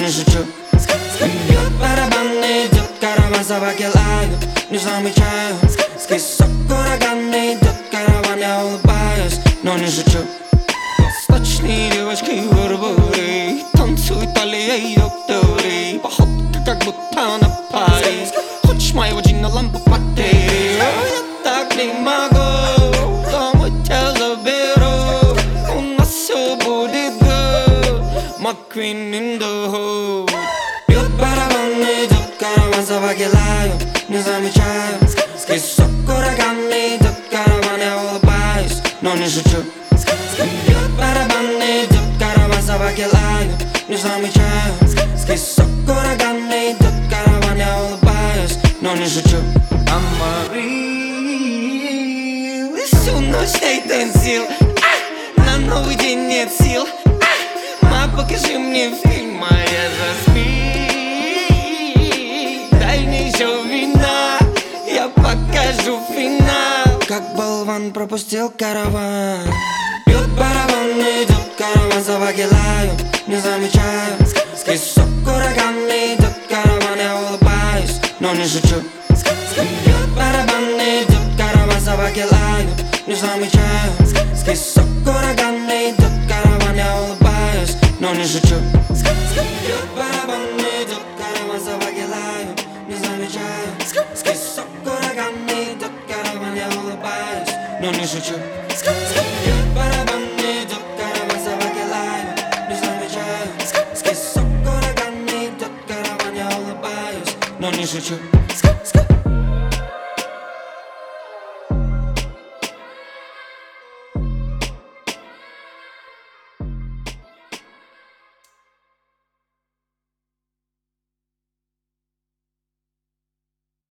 не шучу. Бьет барабан, идет караван, собаки лают, не замечаю. Скисок ураган, идет караван, я улыбаюсь, но не шучу. Восточные девочки бурбуры танцуют аллеей доктори. Походка как будто на паре. Хочешь моего джина, лампу потери? Я так не могу, кому тебя заберу. У нас все будет good, my queen in the hood. Бьет барабан, идет караван, собаки лают, не замечаю. Скисок ураган, идет караван, я улыбаюсь, но не шучу. Бьет барабан, идет караван, собаки лают, не замечаю. Скисок ураган, идет караван, я улыбаюсь, но не шучу. I'm real, и всю ночь ей танцил. На новый день нет сил. Ма, покажи мне фильм, моя засми. Дай мне еще вина, я покажу финал. Как болван пропустил караван. Бьет барабан, идет караван, собаки лают, не замечаю. Скисок ураган, идет караван, я улыбаюсь, но не шучу. Бьет барабан, идет караван, собаки лают, не замечаю. Скисок ураган, идет караван, я улыбаюсь, но не шучу. Бьет барабан, идет караван, собаки лают, не замечаю. Скисок ураган, идет караван, я улыбаюсь, но не шучу. Бьет барабан, идет караван, собаки лают, не замечаю. Скисок ураган, идет караван, я улыбаюсь, но не шучу.